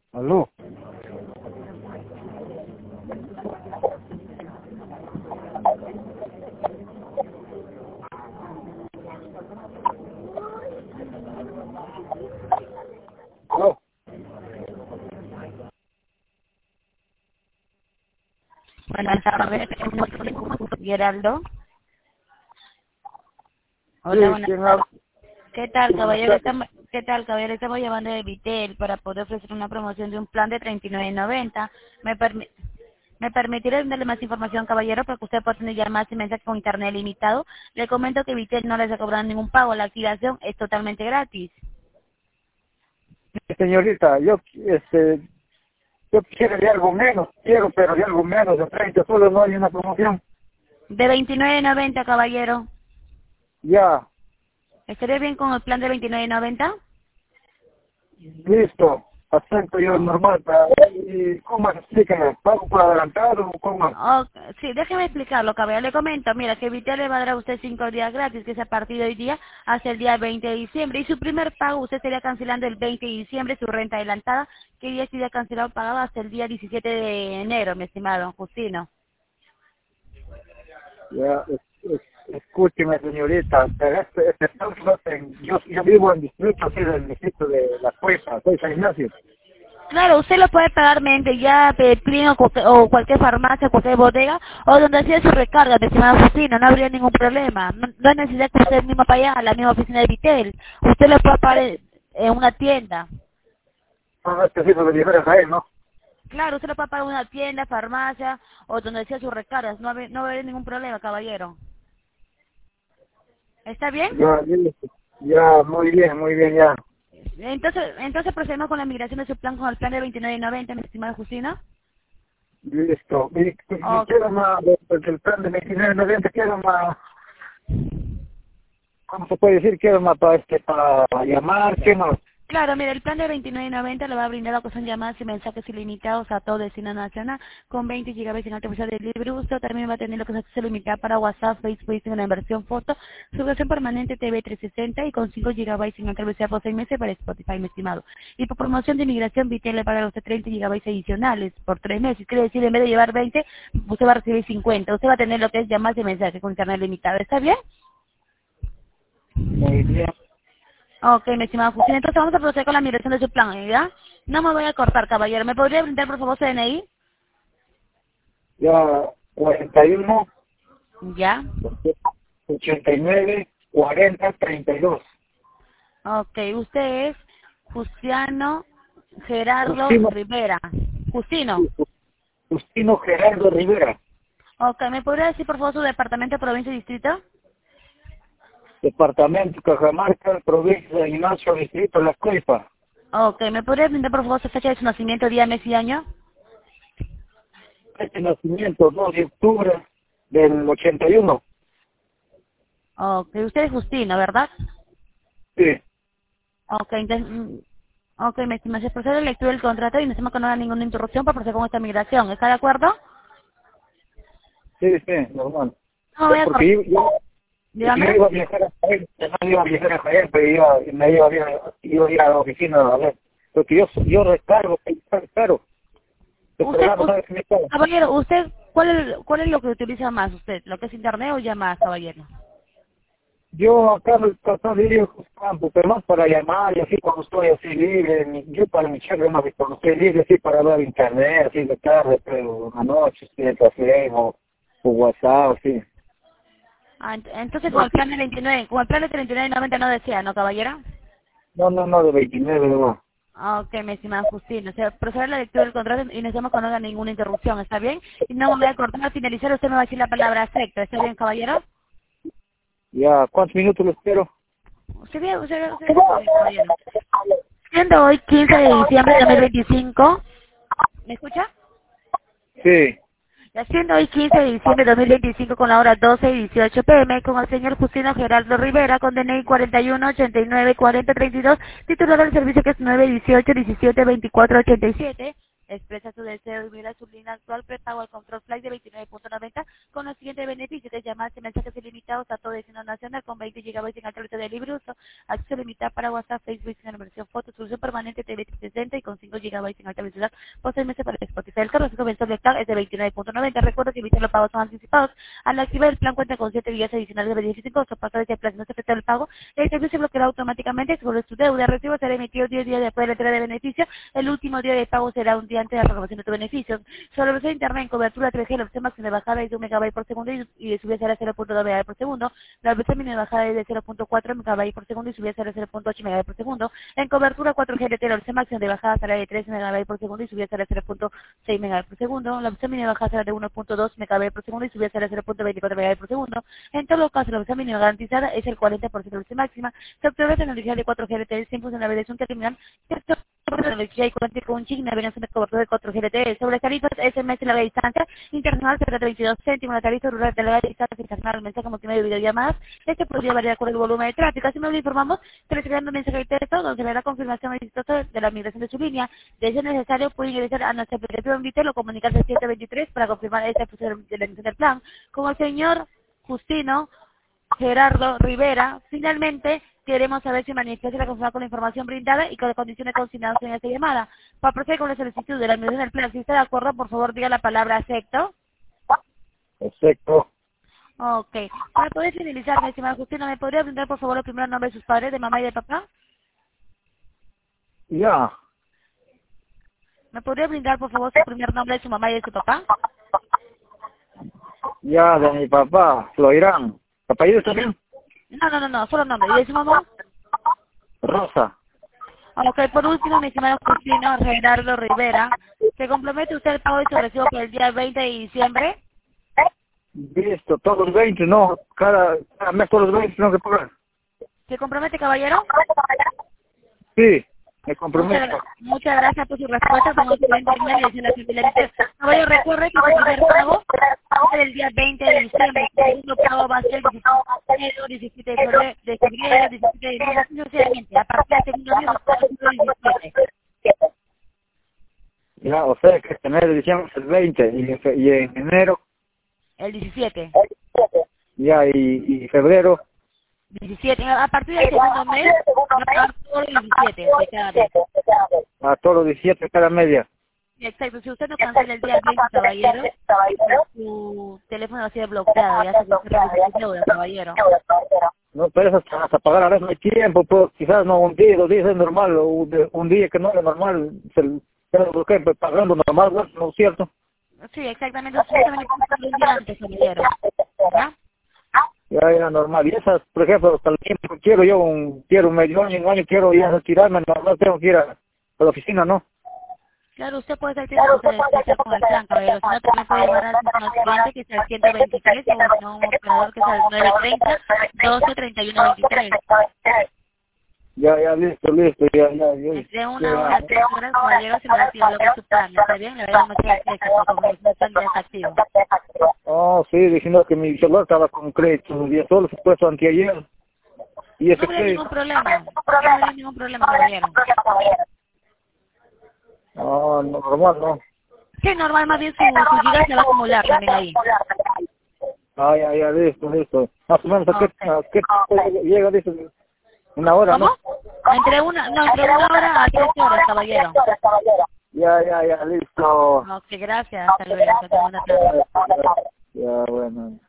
Aló. Aló. Buenas tardes, Geraldo. Sí, Hola, buenas ¿quién habla? tardes. ¿Qué tal, Buenas caballero? tardes. ¿Qué tal, caballero? Estamos llamando de Vitel para poder ofrecer una promoción de un plan de 39.90. ¿Me permitirá darle más información, caballero, para que usted pueda tener llamadas y mensajes con internet limitado? Le comento que Vitel no les ha cobrado ningún pago. La activación es totalmente gratis. Señorita, yo quiero de algo menos, pero de algo menos, de 30, solo no hay una promoción. De 29.90, caballero. Ya, ¿Estaría bien con el plan de 29.90? listo, acepto yo normal, ¿y cómo se explica? ¿Pago por adelantado o cómo? Oh, sí, déjeme explicarlo, caballero. Le comento, mira, que Vitel le va a dar a usted 5 días gratis, que es a partir de hoy día hasta el día 20 de diciembre. Y su primer pago usted estaría cancelando el 20 de diciembre, su renta adelantada, que ya sería cancelado pagado hasta el día 17 de enero, mi estimado Justino. Ya, escúcheme, señorita, pero yo vivo en distrito, así del distrito de La Cuesta, soy San Ignacio. Claro, usted lo puede pagar mediante ya Plin o cualquier farmacia, cualquier bodega, o donde hacía su recarga, mi estimado Justino, no habría ningún problema. No hay necesidad que usted mismo vaya a la misma oficina de Vitel. Usted lo puede pagar en una tienda. No es preciso de llevar a él, ¿no? Claro, usted lo puede pagar en una tienda, farmacia o donde sea sus recargas. No va a haber ningún problema, caballero. ¿Está bien? Ya, ya, muy bien, ya. Entonces procedemos con la migración de su plan con el plan de 29.90, mi estimado Justina. Listo. Y O, quiero más, porque el plan de 29.90 quiero más, ¿cómo se puede decir? Quiero más para llamar, ¿qué más? claro, mire, el plan de 29.90 le va a brindar lo que son llamadas y mensajes ilimitados a todo destino nacional con 20 GB en alta velocidad de libre uso. También va a tener lo que es acceso limitado para WhatsApp, Facebook, Instagram, en versión foto, su versión permanente TV 360 y con 5 GB en alta velocidad por 6 meses para Spotify, mi estimado. Y por promoción de inmigración, Vitel le paga a usted 30 GB adicionales por 3 meses. Quiere decir, en vez de llevar 20, usted va a recibir 50. Usted va a tener lo que es llamadas y mensajes con internet limitado. ¿Está bien? Muy bien. Ok, mi estimado Justina, entonces vamos a proceder con la migración de su plan, ¿ya? No me voy a cortar, caballero. ¿Me podría brindar, por favor, su DNI? Ya, 41, Ya. 89, 40, 32. Ok, usted es Justiano Gerardo Justino, Rivera. Justino. Justino Gerardo Rivera, Ok, ¿me podría decir, por favor, su departamento, provincia y distrito? departamento Cajamarca, provincia de Ignacio, distrito La Cuesta. Ok, ¿me podría brindar, por favor, su fecha de su nacimiento, día, mes y año? Este nacimiento, 2 de octubre del 81. Ok, usted es Justino, ¿verdad? Sí, Ok, entonces... Ok, mi estimado, se procede a la lectura del contrato y no se me haga ninguna interrupción para proceder con esta migración. ¿Está de acuerdo? sí, normal. No voy a Porque cortar. yo Dígame. iba a viajar a Jaén, no iba a viajar a Jaén, pero me iba a ir a la oficina a ver. Porque yo recargo, claro, el Usted, programa sabe que me paga. caballero, usted, cuál es lo que utiliza más usted? ¿Lo que es internet o llamadas, caballero? Yo acá me paso de campo, pero más para llamar y así cuando estoy así libre, yo para mi charla más que cuando estoy libre así para ver internet, así de tarde, pero anoche, así de café o WhatsApp, así. Entonces con No, el plan de 29, con el plan de 39.90 no desea, ¿no, caballero? no, de 29 no. Ok, mi estimada Justina. O sea, proceder a la lectura del contrato y necesitamos que no haga ninguna interrupción, ¿está bien? Y no me voy a cortar al finalizar, usted me va a decir la palabra acepto, ¿está bien, caballero? Ya, ¿cuántos minutos lo espero? Bien, caballero. Siendo hoy 15 de diciembre de 2025, ¿me escucha? Sí. Haciendo hoy 15 de diciembre de 2025 con la hora 12 y 18 pm con el señor Justino Gerardo Rivera con DNI 41 89 40 32, titular del servicio que es 9 18 17 24 87. Expresa su deseo de unir a su línea actual prepago al Control Flight de 29.90 con los siguientes beneficios de llamadas y mensajes ilimitados a todo destino nacional con 20 GB en alta velocidad de libre uso, acceso limitado para WhatsApp, Facebook, en versión foto, solución permanente TV 360 y con 5 GB en alta velocidad por 6 meses para el Spotify. El cargo mensual de plan es de 29.90. Recuerda que evitar los pagos son anticipados. Al activar el plan cuenta con 7 días adicionales de beneficios sin costo. Pasado ese plan no se afecta el pago, el servicio se bloqueará automáticamente sobre su deuda. El recibo será emitido 10 días después de la entrega de beneficio. El último día de pago será un día antes de la renovación de tu beneficio. Sobre la versión de internet en cobertura 3G, la opción máxima de bajada es de 1 MB por segundo y de subida será 0.2 MB por segundo. La versión mínima de bajada es de 0.4 MB por segundo y subida será 0.8 MB por segundo. En cobertura 4G LTE, la versión máxima de bajada será de 3 MB por segundo y subida será 0.6 MB por segundo. La versión mínima de bajada será de 1.2 MB por segundo y subida será 0.24 MB por segundo. En todos los casos, la versión mínima garantizada es el 40% de la versión máxima. Se obtiene tecnología de 4G LTE sin funcionalidad de un terminal. Tecnología y cuenta con un chip navegación de cobertura de 4G LTE. Sobre las tarifas SMS larga distancia internacional se trata de 22 céntimos, la tarifa rural de larga distancia internacional, mensaje multimedia y videollamadas. Este podría variar con el volumen de tráfico. Así nos lo informamos que recibirán un mensaje de texto donde le dará confirmación exitosa de la migración de su línea. De ser necesario, puede ingresar a nuestra aplicación Vitel o comunicarse al 723 para confirmar esta función de la emisión del plan. Como el señor Justino Gerardo Rivera, finalmente queremos saber si manifiesta la conformidad con la información brindada y con las condiciones consignadas en esta llamada. Para proceder con la solicitud de la emisión del plan, si está de acuerdo, por favor diga la palabra acepto. Acepto. Ok. Para poder finalizar, mi estimada Justina, ¿me podría brindar por favor los primeros nombres de sus padres, de mamá y de papá? Ya. ¿Me podría brindar por favor su primer nombre de su mamá y de su papá? Ya, de mi papá, Floirán. ¿Apellido también? No, solo nombre. ¿Y de su mamá? Rosa. Ok, por último, mi estimado Justino Gerardo Rivera, ¿se compromete usted el pago de su recibo por el día 20 de diciembre? Listo, todos los 20, no. Cada mes todos los 20 tengo que pagar. ¿Se compromete, caballero? Sí, me comprometo. Muchas gracias por su respuesta. Como caballero, recuerde que su primer pago es el día 20 de diciembre. El segundo pago va a ser el 17 de febrero, 17 de enero, sucesivamente. A partir del segundo día, los pagos son el 17. Ya, o sea que este mes de diciembre es el 20 y en enero, El 17. ya, y febrero, 17. A partir del segundo mes, va a pagar todo el 17 de cada mes. a todos los 17 cada media. Exacto, si usted no cancela el día 20, caballero, su teléfono va a ser bloqueado, ya se bloquea su deuda, caballero. No, pero eso hasta pagar a veces no hay tiempo, pues quizás no un día, 2 días es normal, o un día que no es normal, se lo bloquea, pues, pagando normal, ¿no es cierto? Sí, exactamente, usted también tiene un día antes, caballero. ¿Ya? Ya, normal. Y esas, por ejemplo, hasta el tiempo que quiero medio año, un año, quiero ya retirarme, no tengo que ir a la oficina, ¿no? Claro, usted puede estar tiempo de descansar con el plan, caballero. Si no, también puede llamar al cliente que es el 123 o no, un operador que es el 930 12 31 23. Ya, listo, ya. Entre una hora a 3 horas, caballero, se va a activar lo que es su plan. ¿Está bien? Le voy a dar muchas gracias por su plan ya está activo. Oh, sí, diciendo que mi celular estaba con crédito, y solo se puso anteayer. Y ese No habría crédito. ningún problema. No habría ningún problema, caballero. No, normal, no. Sí, normal, más bien su giga se va a acumular también ahí. Ya, listo. Más o menos, Okay. ¿a qué llega, dice? Una hora, ¿Cómo? ¿no? Entre una hora a 3 horas, caballero. Ya, listo. Ok, gracias. Hasta luego. Que tenga buena tarde. Ya, bueno.